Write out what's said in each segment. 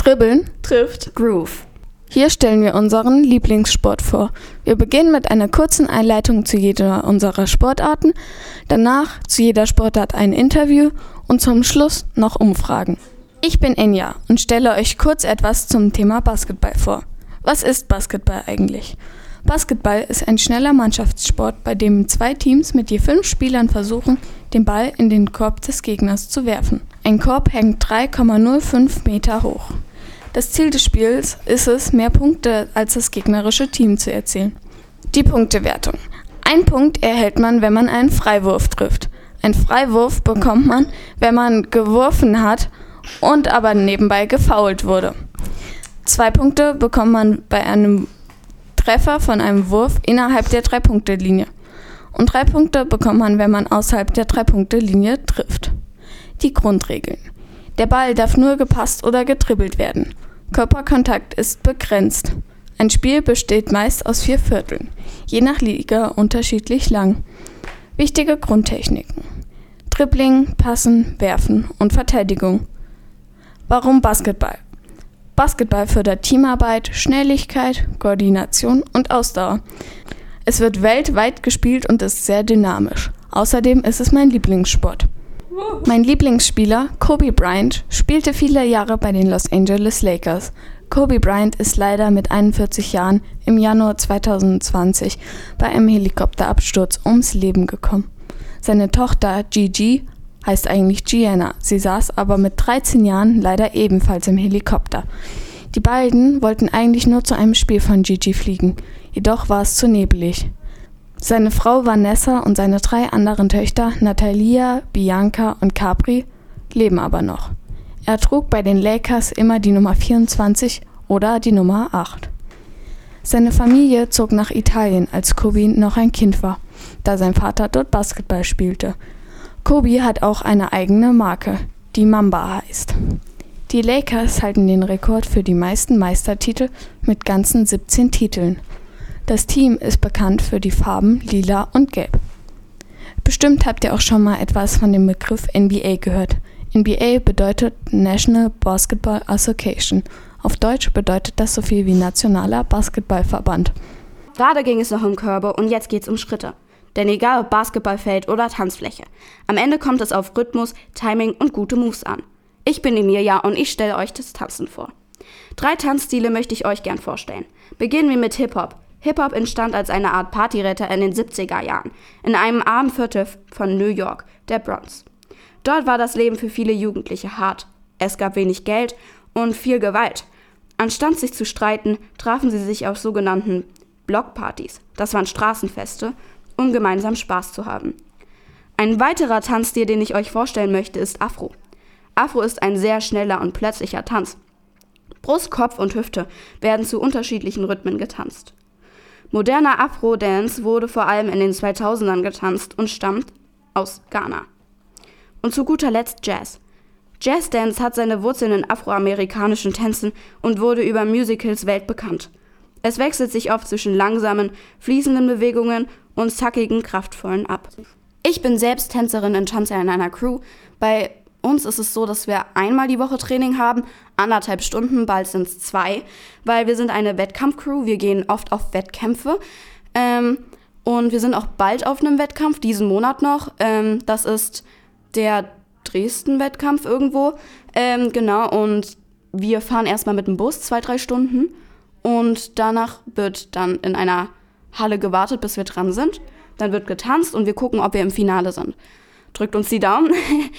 Dribbeln trifft Groove. Hier stellen wir unseren Lieblingssport vor. Wir beginnen mit einer kurzen Einleitung zu jeder unserer Sportarten, danach zu jeder Sportart ein Interview und zum Schluss noch Umfragen. Ich bin Enya und stelle euch kurz etwas zum Thema Basketball vor. Was ist Basketball eigentlich? Basketball ist ein schneller Mannschaftssport, bei dem 2 Teams mit je 5 Spielern versuchen, den Ball in den Korb des Gegners zu werfen. Ein Korb hängt 3,05 Meter hoch. Das Ziel des Spiels ist es, mehr Punkte als das gegnerische Team zu erzielen. Die Punktewertung. 1 Punkt erhält man, wenn man einen Freiwurf trifft. Ein Freiwurf bekommt man, wenn man geworfen hat und aber nebenbei gefoult wurde. 2 Punkte bekommt man bei einem Treffer von einem Wurf innerhalb der 3-Punkte-Linie. Und 3 Punkte bekommt man, wenn man außerhalb der 3-Punkte-Linie trifft. Die Grundregeln. Der Ball darf nur gepasst oder getribbelt werden. Körperkontakt ist begrenzt. Ein Spiel besteht meist aus 4 Vierteln, je nach Liga unterschiedlich lang. Wichtige Grundtechniken: Dribbling, Passen, Werfen und Verteidigung. Warum Basketball? Basketball fördert Teamarbeit, Schnelligkeit, Koordination und Ausdauer. Es wird weltweit gespielt und ist sehr dynamisch. Außerdem ist es mein Lieblingssport. Mein Lieblingsspieler, Kobe Bryant, spielte viele Jahre bei den Los Angeles Lakers. Kobe Bryant ist leider mit 41 Jahren im Januar 2020 bei einem Helikopterabsturz ums Leben gekommen. Seine Tochter Gigi heißt eigentlich Gianna. Sie saß aber mit 13 Jahren leider ebenfalls im Helikopter. Die beiden wollten eigentlich nur zu einem Spiel von Gigi fliegen, jedoch war es zu nebelig. Seine Frau Vanessa und seine 3 anderen Töchter Natalia, Bianca und Capri leben aber noch. Er trug bei den Lakers immer die Nummer 24 oder die Nummer 8. Seine Familie zog nach Italien, als Kobe noch ein Kind war, da sein Vater dort Basketball spielte. Kobe hat auch eine eigene Marke, die Mamba heißt. Die Lakers halten den Rekord für die meisten Meistertitel mit ganzen 17 Titeln. Das Team ist bekannt für die Farben Lila und Gelb. Bestimmt habt ihr auch schon mal etwas von dem Begriff NBA gehört. NBA bedeutet National Basketball Association. Auf Deutsch bedeutet das so viel wie Nationaler Basketballverband. Gerade ging es noch um Körbe und jetzt geht's um Schritte. Denn egal ob Basketballfeld oder Tanzfläche, am Ende kommt es auf Rhythmus, Timing und gute Moves an. Ich bin Emilia und ich stelle euch das Tanzen vor. 3 Tanzstile möchte ich euch gern vorstellen. Beginnen wir mit Hip-Hop. Hip-Hop entstand als eine Art Partyretter in den 70er Jahren, in einem armen Viertel von New York, der Bronx. Dort war das Leben für viele Jugendliche hart. Es gab wenig Geld und viel Gewalt. Anstatt sich zu streiten, trafen sie sich auf sogenannten Blockpartys. Das waren Straßenfeste, um gemeinsam Spaß zu haben. Ein weiterer Tanzstil, den ich euch vorstellen möchte, ist Afro. Afro ist ein sehr schneller und plötzlicher Tanz. Brust, Kopf und Hüfte werden zu unterschiedlichen Rhythmen getanzt. Moderner Afro-Dance wurde vor allem in den 2000ern getanzt und stammt aus Ghana. Und zu guter Letzt Jazz. Jazzdance hat seine Wurzeln in afroamerikanischen Tänzen und wurde über Musicals weltbekannt. Es wechselt sich oft zwischen langsamen, fließenden Bewegungen und zackigen, kraftvollen ab. Ich bin selbst Tänzerin in Tanz in einer Crew. Bei uns ist es so, dass wir einmal die Woche Training haben, 1,5 Stunden, bald sind es 2, weil wir sind eine Wettkampfcrew, wir gehen oft auf Wettkämpfe und wir sind auch bald auf einem Wettkampf, diesen Monat noch. Das ist der Dresden-Wettkampf irgendwo, genau, und wir fahren erstmal mit dem Bus 2-3 Stunden und danach wird dann in einer Halle gewartet, bis wir dran sind. Dann wird getanzt und wir gucken, ob wir im Finale sind. Drückt uns die Daumen.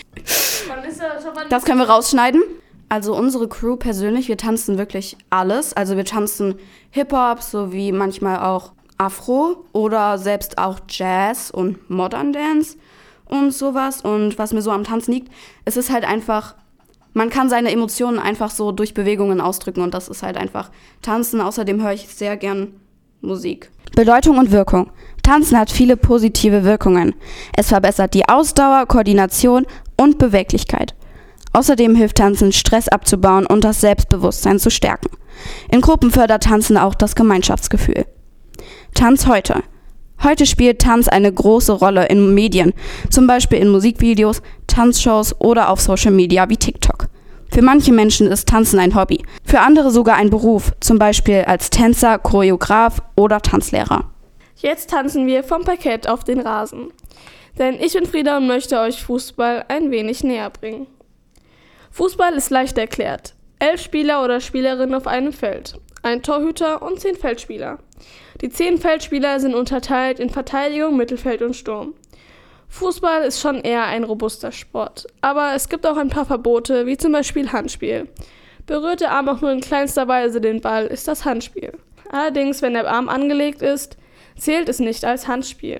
Das können wir rausschneiden. Also unsere Crew persönlich, wir tanzen wirklich alles. Also wir tanzen Hip-Hop sowie manchmal auch Afro oder selbst auch Jazz und Modern Dance und sowas. Und was mir so am Tanzen liegt, es ist halt einfach, man kann seine Emotionen einfach so durch Bewegungen ausdrücken und das ist halt einfach Tanzen. Außerdem höre ich sehr gern Musik. Bedeutung und Wirkung. Tanzen hat viele positive Wirkungen. Es verbessert die Ausdauer, Koordination und Beweglichkeit. Außerdem hilft Tanzen, Stress abzubauen und das Selbstbewusstsein zu stärken. In Gruppen fördert Tanzen auch das Gemeinschaftsgefühl. Tanz heute. Heute spielt Tanz eine große Rolle in Medien, zum Beispiel in Musikvideos, Tanzshows oder auf Social Media wie TikTok. Für manche Menschen ist Tanzen ein Hobby, für andere sogar ein Beruf, zum Beispiel als Tänzer, Choreograf oder Tanzlehrer. Jetzt tanzen wir vom Parkett auf den Rasen. Denn ich bin Frieda und möchte euch Fußball ein wenig näher bringen. Fußball ist leicht erklärt. 11 Spieler oder Spielerinnen auf einem Feld, ein Torhüter und 10 Feldspieler. Die 10 Feldspieler sind unterteilt in Verteidigung, Mittelfeld und Sturm. Fußball ist schon eher ein robuster Sport, aber es gibt auch ein paar Verbote, wie zum Beispiel Handspiel. Berührt der Arm auch nur in kleinster Weise den Ball, ist das Handspiel. Allerdings, wenn der Arm angelegt ist, zählt es nicht als Handspiel.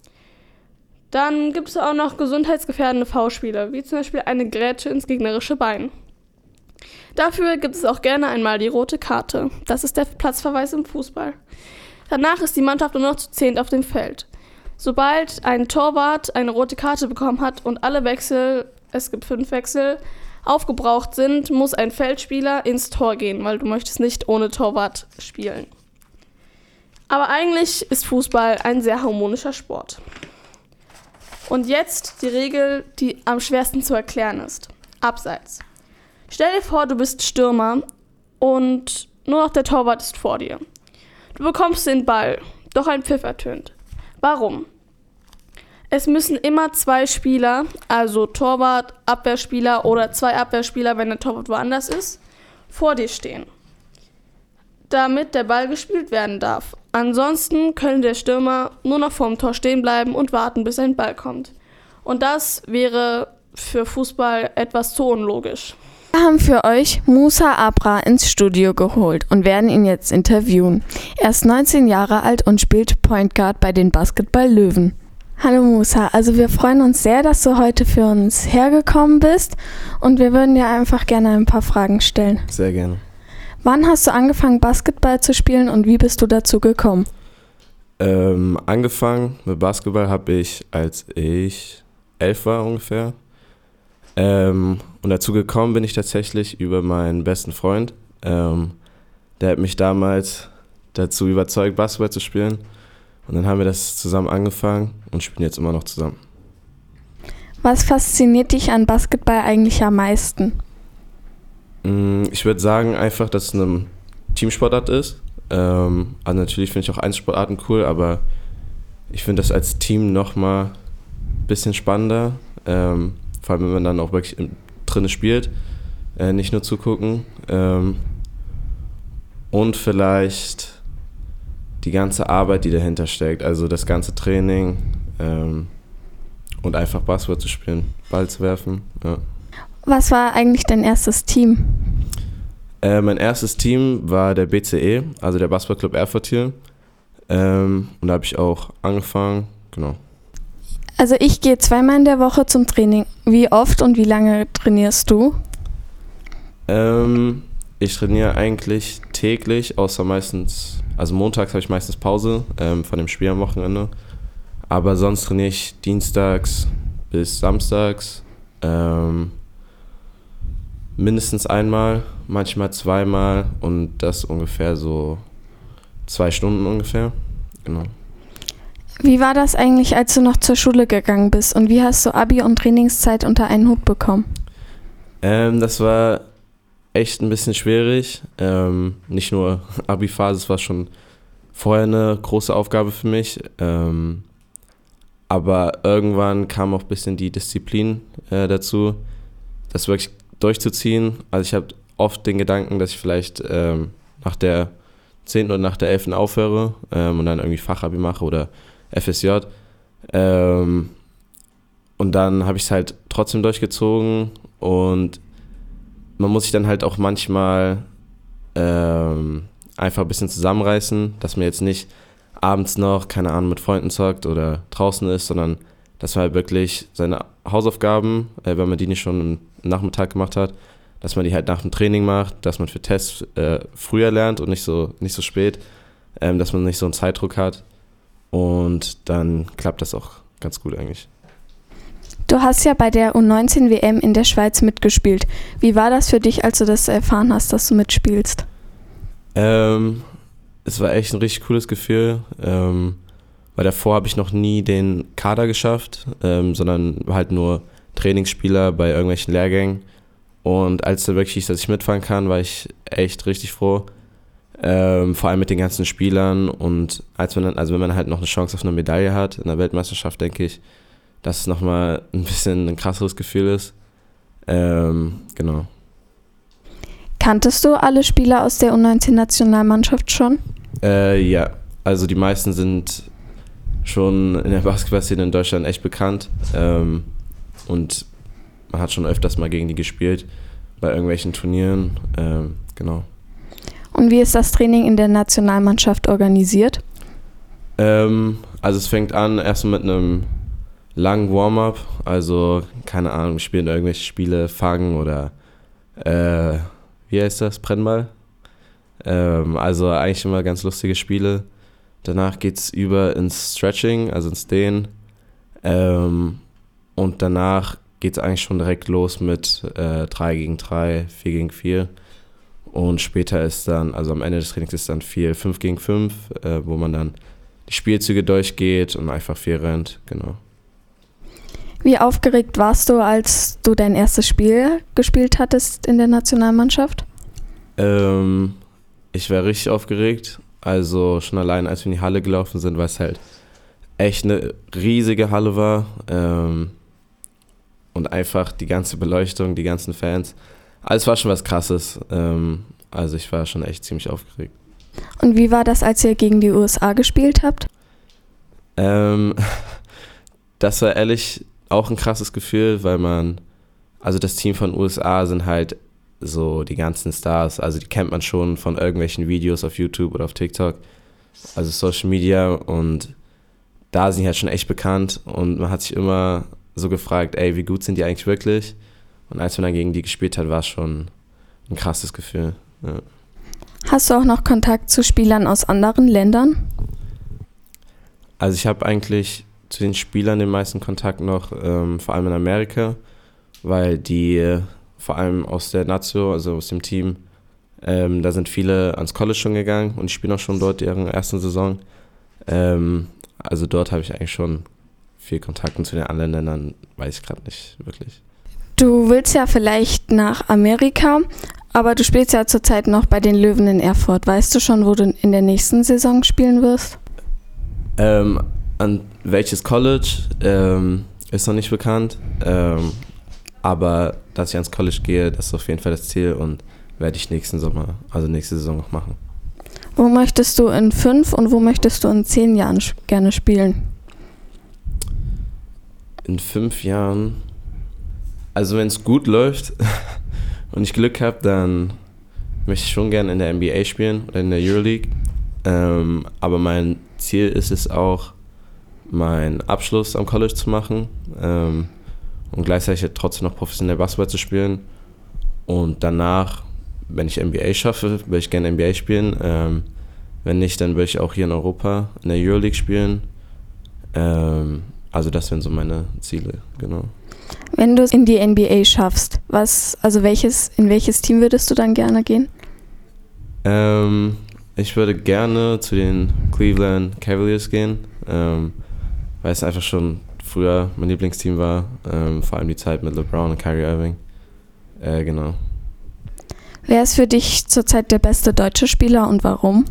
Dann gibt es auch noch gesundheitsgefährdende Foulspiele, wie zum Beispiel eine Grätsche ins gegnerische Bein. Dafür gibt es auch gerne einmal die rote Karte. Das ist der Platzverweis im Fußball. Danach ist die Mannschaft nur noch zu 10 auf dem Feld. Sobald ein Torwart eine rote Karte bekommen hat und alle Wechsel, es gibt 5 Wechsel, aufgebraucht sind, muss ein Feldspieler ins Tor gehen, weil du möchtest nicht ohne Torwart spielen. Aber eigentlich ist Fußball ein sehr harmonischer Sport. Und jetzt die Regel, die am schwersten zu erklären ist. Abseits. Stell dir vor, du bist Stürmer und nur noch der Torwart ist vor dir. Du bekommst den Ball, doch ein Pfiff ertönt. Warum? Es müssen immer 2 Spieler, also Torwart, Abwehrspieler oder 2 Abwehrspieler, wenn der Torwart woanders ist, vor dir stehen, damit der Ball gespielt werden darf. Ansonsten könnte der Stürmer nur noch vorm Tor stehen bleiben und warten, bis ein Ball kommt. Und das wäre für Fußball etwas zu unlogisch. Wir haben für euch Musa Abra ins Studio geholt und werden ihn jetzt interviewen. Er ist 19 Jahre alt und spielt Point Guard bei den Basketball-Löwen. Hallo Musa, also wir freuen uns sehr, dass du heute für uns hergekommen bist und wir würden dir einfach gerne ein paar Fragen stellen. Sehr gerne. Wann hast du angefangen, Basketball zu spielen und wie bist du dazu gekommen? Angefangen mit Basketball habe ich, als ich 11 war ungefähr. Und dazu gekommen bin ich tatsächlich über meinen besten Freund. Der hat mich damals dazu überzeugt, Basketball zu spielen. Und dann haben wir das zusammen angefangen und spielen jetzt immer noch zusammen. Was fasziniert dich an Basketball eigentlich am meisten? Ich würde sagen einfach, dass es eine Teamsportart ist. Also natürlich finde ich auch Einzelsportarten cool, aber ich finde das als Team nochmal ein bisschen spannender. Vor allem, wenn man dann auch wirklich drin spielt, nicht nur zugucken. Und vielleicht die ganze Arbeit, die dahinter steckt, also das ganze Training und einfach Basketball zu spielen, Ball zu werfen. Ja. Was war eigentlich dein erstes Team? Mein erstes Team war der BCE, also der Basketballclub Erfurt hier. Und da habe ich auch angefangen, genau. Also ich gehe 2-mal in der Woche zum Training. Wie oft und wie lange trainierst du? Ich trainiere eigentlich täglich, außer meistens, also montags habe ich meistens Pause von dem Spiel am Wochenende. Aber sonst trainiere ich dienstags bis samstags. Mindestens einmal, manchmal 2-mal und das ungefähr so 2 Stunden ungefähr. Genau. Wie war das eigentlich, als du noch zur Schule gegangen bist und wie hast du Abi und Trainingszeit unter einen Hut bekommen? Das war echt ein bisschen schwierig. Nicht nur Abi-Phase, es war schon vorher eine große Aufgabe für mich. Aber irgendwann kam auch ein bisschen die Disziplin dazu, das wirklich durchzuziehen. Also ich habe oft den Gedanken, dass ich vielleicht nach der 10. oder nach der 11. aufhöre und dann irgendwie Fachabi mache oder FSJ. Und dann habe ich es halt trotzdem durchgezogen und man muss sich dann halt auch manchmal einfach ein bisschen zusammenreißen, dass man jetzt nicht abends noch, keine Ahnung, mit Freunden zockt oder draußen ist, sondern dass man halt wirklich seine Hausaufgaben, wenn man die nicht schon am Nachmittag gemacht hat, dass man die halt nach dem Training macht, dass man für Tests früher lernt und nicht so spät, dass man nicht so einen Zeitdruck hat und dann klappt das auch ganz gut eigentlich. Du hast ja bei der U19-WM in der Schweiz mitgespielt. Wie war das für dich, als du das erfahren hast, dass du mitspielst? Es war echt ein richtig cooles Gefühl, weil davor habe ich noch nie den Kader geschafft, sondern halt nur Trainingsspieler bei irgendwelchen Lehrgängen. Und als dann wirklich hieß, dass ich mitfahren kann, war ich echt richtig froh. Vor allem mit den ganzen Spielern und wenn man halt noch eine Chance auf eine Medaille hat in der Weltmeisterschaft, denke ich, dass es nochmal ein bisschen ein krasseres Gefühl ist. Genau. Kanntest du alle Spieler aus der U19-Nationalmannschaft schon? Ja, also die meisten sind schon in der Basketballszene in Deutschland echt bekannt und man hat schon öfters mal gegen die gespielt bei irgendwelchen Turnieren, genau. Und wie ist das Training in der Nationalmannschaft organisiert? Also es fängt an erstmal mit einem langen Warm-up, also keine Ahnung, wir spielen irgendwelche Spiele, Fangen oder wie heißt das, Brennball? Also eigentlich immer ganz lustige Spiele. Danach geht's über ins Stretching, also ins Dehnen. Und danach geht's eigentlich schon direkt los mit 3 gegen 3, 4 gegen 4. Und später ist dann, also am Ende des Trainings ist dann 5 gegen 5, wo man dann die Spielzüge durchgeht und einfach viel rennt, genau. Wie aufgeregt warst du, als du dein erstes Spiel gespielt hattest in der Nationalmannschaft? Ich war richtig aufgeregt. Also schon allein, als wir in die Halle gelaufen sind, weil es halt echt eine riesige Halle war. Und einfach die ganze Beleuchtung, die ganzen Fans. Also es war schon was Krasses. Also ich war schon echt ziemlich aufgeregt. Und wie war das, als ihr gegen die USA gespielt habt? Das war ehrlich auch ein krasses Gefühl, weil also das Team von USA sind halt so die ganzen Stars, also die kennt man schon von irgendwelchen Videos auf YouTube oder auf TikTok, also Social Media, und da sind die halt schon echt bekannt und man hat sich immer so gefragt, ey, wie gut sind die eigentlich wirklich? Und als man dann gegen die gespielt hat, war es schon ein krasses Gefühl. Ja. Hast du auch noch Kontakt zu Spielern aus anderen Ländern? Also ich habe eigentlich zu den Spielern den meisten Kontakt noch, vor allem in Amerika, weil die vor allem aus der Nazio, also aus dem Team, da sind viele ans College schon gegangen und die spielen auch schon dort ihre ersten Saison. Also dort habe ich eigentlich schon viel Kontakt, und zu den anderen Ländern weiß ich gerade nicht wirklich. Du willst ja vielleicht nach Amerika, aber du spielst ja zurzeit noch bei den Löwen in Erfurt. Weißt du schon, wo du in der nächsten Saison spielen wirst? An welches College ist noch nicht bekannt, aber dass ich ans College gehe, das ist auf jeden Fall das Ziel und werde ich nächste Saison noch machen. Wo möchtest du in 5 und wo möchtest du in 10 Jahren gerne spielen? In 5 Jahren, also wenn es gut läuft und ich Glück habe, dann möchte ich schon gerne in der NBA spielen oder in der Euroleague. Aber mein Ziel ist es auch, meinen Abschluss am College zu machen und gleichzeitig trotzdem noch professionell Basketball zu spielen. Und danach, wenn ich NBA schaffe, würde ich gerne NBA spielen. Wenn nicht, dann würde ich auch hier in Europa in der Euroleague spielen. Also das wären so meine Ziele, genau. Wenn du es in die NBA schaffst, in welches Team würdest du dann gerne gehen? Ich würde gerne zu den Cleveland Cavaliers gehen, weil es einfach schon früher mein Lieblingsteam war, vor allem die Zeit mit LeBron und Kyrie Irving. Genau. Wer ist für dich zurzeit der beste deutsche Spieler und warum?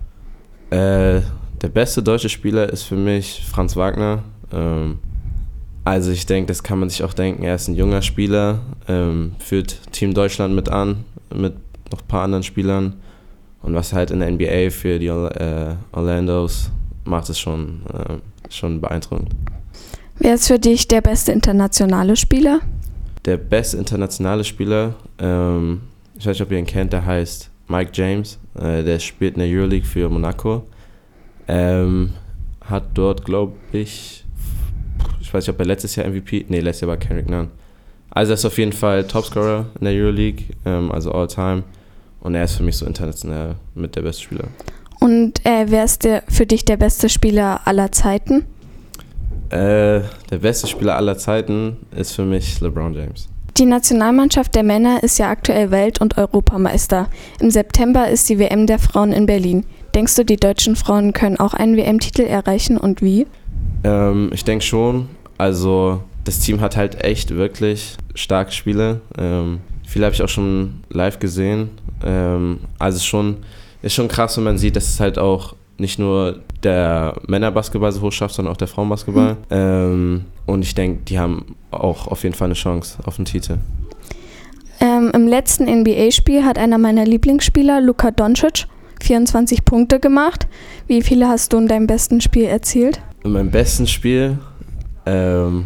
Der beste deutsche Spieler ist für mich Franz Wagner. Also ich denke, das kann man sich auch denken, er ist ein junger Spieler, führt Team Deutschland mit an, mit noch ein paar anderen Spielern. Und was halt in der NBA für die Orlandos macht, ist schon beeindruckend. Wer ist für dich der beste internationale Spieler? Der beste internationale Spieler, ich weiß nicht, ob ihr ihn kennt, der heißt Mike James. Der spielt in der Euroleague für Monaco. Hat dort, glaube ich weiß nicht, ob er letztes Jahr letztes Jahr war Kendrick Nunn. Also er ist auf jeden Fall Topscorer in der Euroleague, also All-Time. Und er ist für mich so international mit der beste Spieler. Und wer ist für dich der beste Spieler aller Zeiten? Der beste Spieler aller Zeiten ist für mich LeBron James. Die Nationalmannschaft der Männer ist ja aktuell Welt- und Europameister. Im September ist die WM der Frauen in Berlin. Denkst du, die deutschen Frauen können auch einen WM-Titel erreichen und wie? Ich denke schon. Also das Team hat halt echt wirklich starke Spieler. Viele habe ich auch schon live gesehen. Also ist schon krass, wenn man sieht, dass es halt auch nicht nur der Männerbasketball so hoch schafft, sondern auch der Frauenbasketball. Und ich denke, die haben auch auf jeden Fall eine Chance auf den Titel. Im letzten NBA-Spiel hat einer meiner Lieblingsspieler, Luka Doncic, 24 Punkte gemacht. Wie viele hast du in deinem besten Spiel erzielt? In meinem besten Spiel, also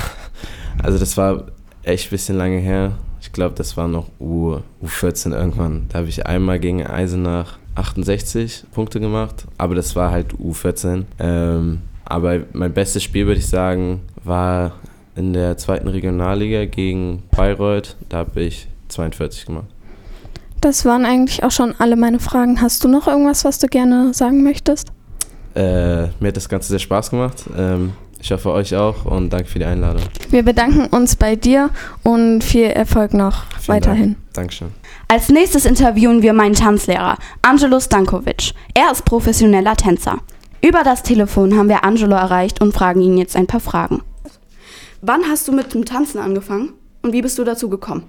das war echt ein bisschen lange her. Ich glaube, das war noch U14 irgendwann. Da habe ich einmal gegen Eisenach 68 Punkte gemacht, aber das war halt U14. Aber mein bestes Spiel, würde ich sagen, war in der 2. Regionalliga gegen Bayreuth. Da habe ich 42 gemacht. Das waren eigentlich auch schon alle meine Fragen. Hast du noch irgendwas, was du gerne sagen möchtest? Mir hat das Ganze sehr Spaß gemacht. Ich hoffe, euch auch und danke für die Einladung. Wir bedanken uns bei dir und viel Erfolg noch weiterhin. Dankeschön. Als nächstes interviewen wir meinen Tanzlehrer, Angelo Stankovic. Er ist professioneller Tänzer. Über das Telefon haben wir Angelo erreicht und fragen ihn jetzt ein paar Fragen. Wann hast du mit dem Tanzen angefangen und wie bist du dazu gekommen?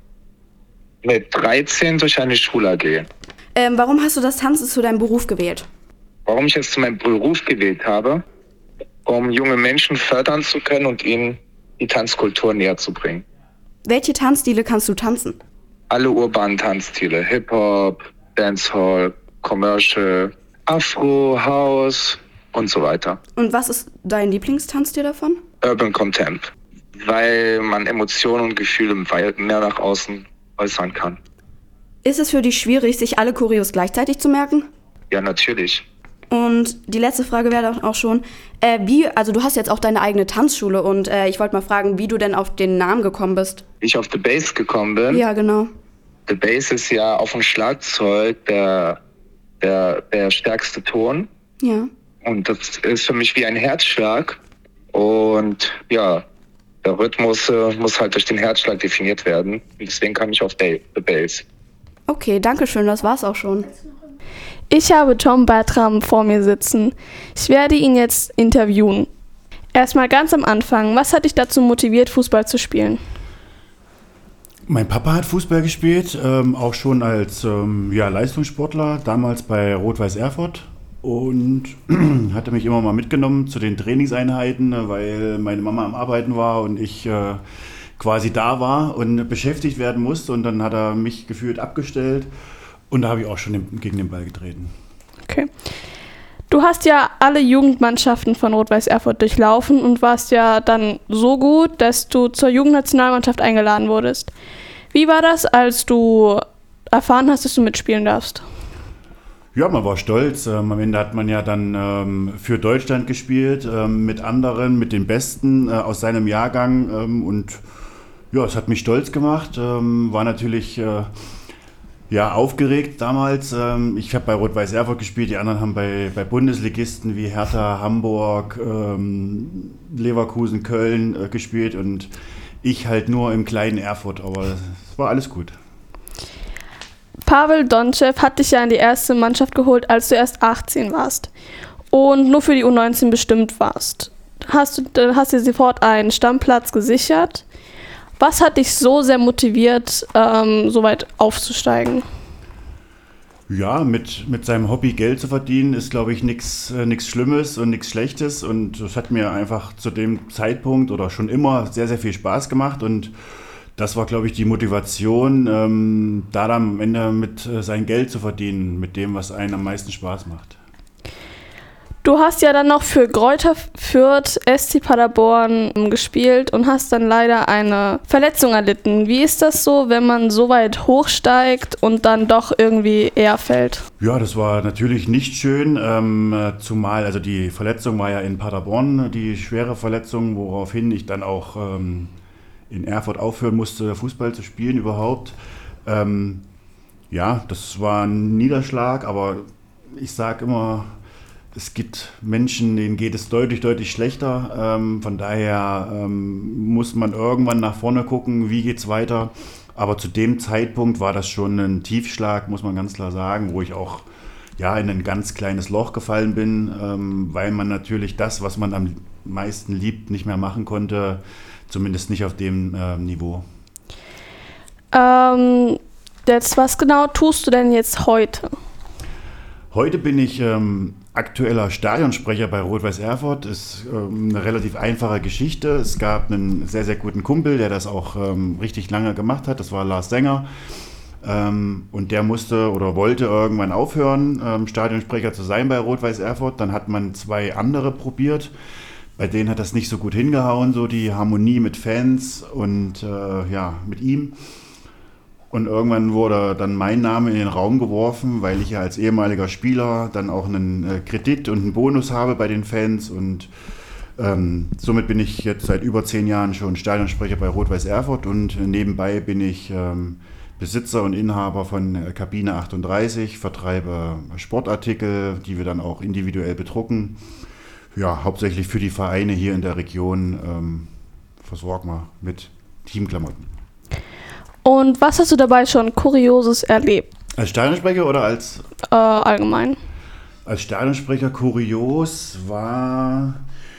Mit 13 durch eine Schule AG. Warum hast du das Tanzen zu deinem Beruf gewählt? Warum ich es zu meinem Beruf gewählt habe? Um junge Menschen fördern zu können und ihnen die Tanzkultur näher zu bringen. Welche Tanzstile kannst du tanzen? Alle urbanen Tanzstile, Hip-Hop, Dancehall, Commercial, Afro, House und so weiter. Und was ist dein Lieblingstanzstil davon? Urban Contemp, weil man Emotionen und Gefühle mehr nach außen äußern kann. Ist es für dich schwierig, sich alle Choreos gleichzeitig zu merken? Ja, natürlich. Und die letzte Frage wäre dann auch schon, du hast jetzt auch deine eigene Tanzschule und ich wollte mal fragen, wie du denn auf den Namen gekommen bist. Wie ich auf The Bass gekommen bin? Ja, genau. The Bass ist ja auf dem Schlagzeug der stärkste Ton. Ja. Und das ist für mich wie ein Herzschlag. Und ja, der Rhythmus muss halt durch den Herzschlag definiert werden. Und deswegen kam ich auf The Bass. Okay, danke schön, das war's auch schon. Ich habe Tom Bertram vor mir sitzen. Ich werde ihn jetzt interviewen. Erstmal ganz am Anfang, was hat dich dazu motiviert, Fußball zu spielen? Mein Papa hat Fußball gespielt, auch schon als Leistungssportler, damals bei Rot-Weiß Erfurt. Und hatte mich immer mal mitgenommen zu den Trainingseinheiten, weil meine Mama am Arbeiten war und ich quasi da war und beschäftigt werden musste. Und dann hat er mich gefühlt abgestellt. Und da habe ich auch schon gegen den Ball getreten. Okay. Du hast ja alle Jugendmannschaften von Rot-Weiß Erfurt durchlaufen und warst ja dann so gut, dass du zur Jugendnationalmannschaft eingeladen wurdest. Wie war das, als du erfahren hast, dass du mitspielen darfst? Ja, man war stolz. Am Ende hat man ja dann für Deutschland gespielt, mit anderen, mit den Besten aus seinem Jahrgang. Und ja, es hat mich stolz gemacht. War natürlich aufgeregt damals. Ich habe bei Rot-Weiß Erfurt gespielt, die anderen haben bei Bundesligisten wie Hertha, Hamburg, Leverkusen, Köln gespielt und ich halt nur im kleinen Erfurt, aber es war alles gut. Pavel Dontschew hat dich ja in die erste Mannschaft geholt, als du erst 18 warst und nur für die U19 bestimmt warst. Hast dir sofort einen Stammplatz gesichert. Was hat dich so sehr motiviert, so weit aufzusteigen? Ja, mit seinem Hobby Geld zu verdienen ist, glaube ich, nichts Schlimmes und nichts Schlechtes. Und das hat mir einfach zu dem Zeitpunkt oder schon immer sehr, sehr viel Spaß gemacht. Und das war, glaube ich, die Motivation, da dann am Ende mit sein Geld zu verdienen, mit dem, was einen am meisten Spaß macht. Du hast ja dann noch für Greuther Fürth, SC Paderborn gespielt und hast dann leider eine Verletzung erlitten. Wie ist das so, wenn man so weit hochsteigt und dann doch irgendwie eher fällt? Ja, das war natürlich nicht schön, zumal, also die Verletzung war ja in Paderborn, die schwere Verletzung, woraufhin ich dann auch in Erfurt aufhören musste, Fußball zu spielen überhaupt. Das war ein Niederschlag, aber ich sage immer, es gibt Menschen, denen geht es deutlich, deutlich schlechter. Von daher muss man irgendwann nach vorne gucken, wie geht's weiter. Aber zu dem Zeitpunkt war das schon ein Tiefschlag, muss man ganz klar sagen, wo ich auch in ein ganz kleines Loch gefallen bin, weil man natürlich das, was man am meisten liebt, nicht mehr machen konnte, zumindest nicht auf dem Niveau. Jetzt, was genau tust du denn jetzt heute? Heute bin ich aktueller Stadionsprecher bei Rot-Weiß Erfurt. Ist eine relativ einfache Geschichte. Es gab einen sehr, sehr guten Kumpel, der das auch richtig lange gemacht hat. Das war Lars Sänger. Und der musste oder wollte irgendwann aufhören, Stadionsprecher zu sein bei Rot-Weiß Erfurt. Dann hat man 2 andere probiert. Bei denen hat das nicht so gut hingehauen, so die Harmonie mit Fans und mit ihm. Und irgendwann wurde dann mein Name in den Raum geworfen, weil ich ja als ehemaliger Spieler dann auch einen Kredit und einen Bonus habe bei den Fans. Und somit bin ich jetzt seit über 10 Jahren schon Stadionsprecher bei Rot-Weiß Erfurt. Und nebenbei bin ich Besitzer und Inhaber von Kabine 38, vertreibe Sportartikel, die wir dann auch individuell bedrucken. Ja, hauptsächlich für die Vereine hier in der Region versorgen wir mit Teamklamotten. Und was hast du dabei schon Kurioses erlebt? Als Stadionsprecher oder als? Allgemein. Als Stadionsprecher kurios war...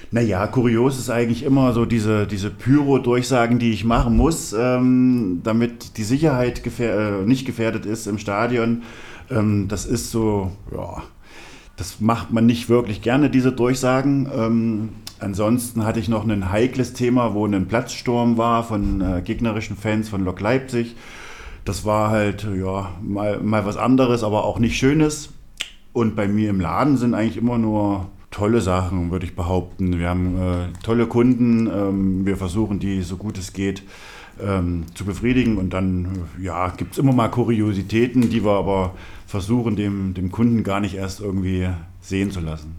kurios ist eigentlich immer so diese Pyro-Durchsagen, die ich machen muss, damit die Sicherheit nicht gefährdet ist im Stadion. Das ist so, ja, das macht man nicht wirklich gerne, diese Durchsagen. Ansonsten hatte ich noch ein heikles Thema, wo ein Platzsturm war von gegnerischen Fans von Lok Leipzig. Das war halt mal was anderes, aber auch nicht Schönes. Und bei mir im Laden sind eigentlich immer nur tolle Sachen, würde ich behaupten. Wir haben tolle Kunden, wir versuchen die so gut es geht zu befriedigen. Und dann gibt es immer mal Kuriositäten, die wir aber versuchen, dem Kunden gar nicht erst irgendwie sehen zu lassen.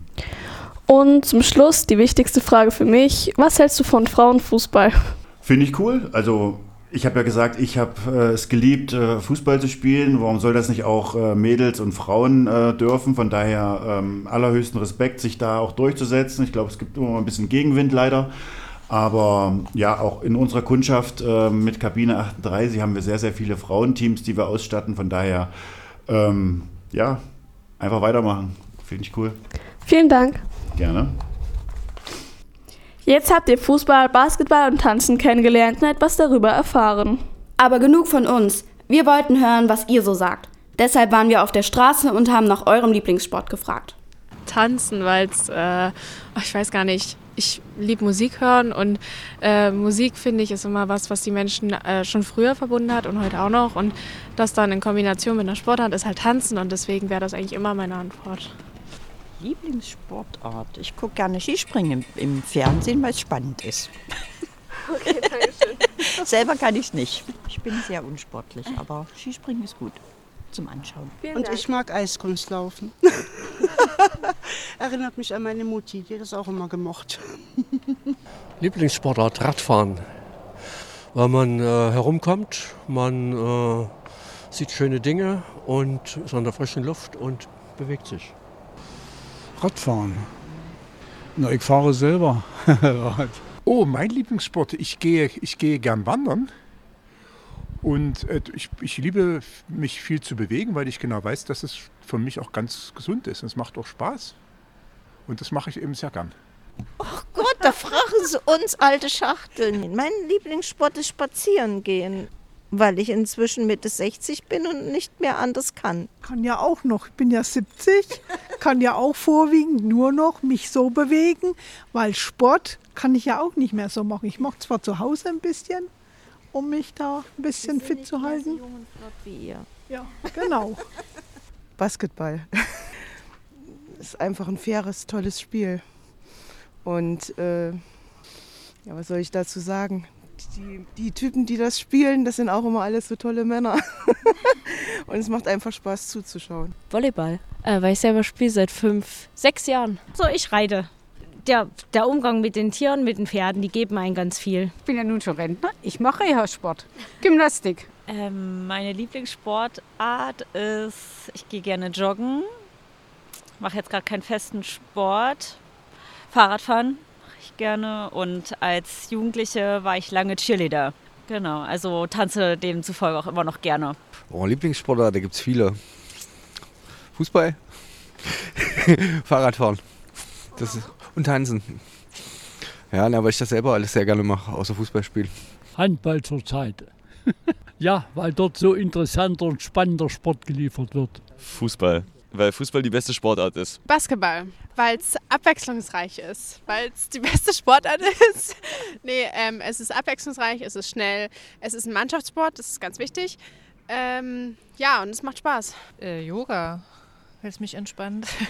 Und zum Schluss die wichtigste Frage für mich. Was hältst du von Frauenfußball? Finde ich cool. Also ich habe ja gesagt, ich habe es geliebt, Fußball zu spielen. Warum soll das nicht auch Mädels und Frauen dürfen? Von daher allerhöchsten Respekt, sich da auch durchzusetzen. Ich glaube, es gibt immer mal ein bisschen Gegenwind leider. Aber ja, auch in unserer Kundschaft mit Kabine 38 haben wir sehr, sehr viele Frauenteams, die wir ausstatten. Von daher, einfach weitermachen. Finde ich cool. Vielen Dank. Gerne. Jetzt habt ihr Fußball, Basketball und Tanzen kennengelernt und etwas darüber erfahren. Aber genug von uns. Wir wollten hören, was ihr so sagt. Deshalb waren wir auf der Straße und haben nach eurem Lieblingssport gefragt. Tanzen, weil es, ich weiß gar nicht, ich liebe Musik hören und Musik, finde ich, ist immer was die Menschen schon früher verbunden hat und heute auch noch. Und das dann in Kombination mit einer Sportart ist halt Tanzen und deswegen wäre das eigentlich immer meine Antwort. Lieblingssportart. Ich gucke gerne Skispringen im Fernsehen, weil es spannend ist. Okay, danke schön. Selber kann ich es nicht. Ich bin sehr unsportlich, aber Skispringen ist gut zum Anschauen. Und ich mag Eiskunstlaufen. Erinnert mich an meine Mutti, die hat das auch immer gemocht. Lieblingssportart Radfahren. Weil man herumkommt, man sieht schöne Dinge und ist an der frischen Luft und bewegt sich. Radfahren. Na, ich fahre selber Rad. Oh, mein Lieblingssport. Ich gehe gern wandern. Und ich liebe mich viel zu bewegen, weil ich genau weiß, dass es für mich auch ganz gesund ist. Und es macht auch Spaß. Und das mache ich eben sehr gern. Oh Gott, da fragen Sie uns alte Schachteln. Mein Lieblingssport ist Spazieren gehen, weil ich inzwischen Mitte 60 bin und nicht mehr anders kann. Kann ja auch noch, ich bin ja 70, kann ja auch vorwiegend nur noch mich so bewegen, weil Sport kann ich ja auch nicht mehr so machen. Ich mache zwar zu Hause ein bisschen, um mich da ein bisschen fit zu halten. So jung und flott wie ihr. Ja, genau. Basketball. Ist einfach ein faires, tolles Spiel. Und was soll ich dazu sagen? Die Typen, die das spielen, das sind auch immer alles so tolle Männer. Und es macht einfach Spaß zuzuschauen. Volleyball, weil ich selber spiele seit 5, 6 Jahren. So, ich reite. Der Umgang mit den Tieren, mit den Pferden, die geben einen ganz viel. Ich bin ja nun schon Rentner. Ich mache Reha-Sport. Gymnastik. Meine Lieblingssportart ist, ich gehe gerne joggen. Mache jetzt gerade keinen festen Sport. Fahrradfahren mache ich gerne. Und als Jugendliche war ich lange Cheerleader. Genau, also tanze demzufolge auch immer noch gerne. Oh, Lieblingssportart, da gibt es viele. Fußball, Fahrradfahren und Tanzen. Ja, weil ich das selber alles sehr gerne mache, außer Fußball spielen. Handball zurzeit. Ja, weil dort so interessanter und spannender Sport geliefert wird. Fußball, weil Fußball die beste Sportart ist. Basketball, weil es abwechslungsreich ist, weil es die beste Sportart ist. Es ist abwechslungsreich, es ist schnell, es ist ein Mannschaftssport, das ist ganz wichtig. Und es macht Spaß. Yoga, weil es mich entspannt.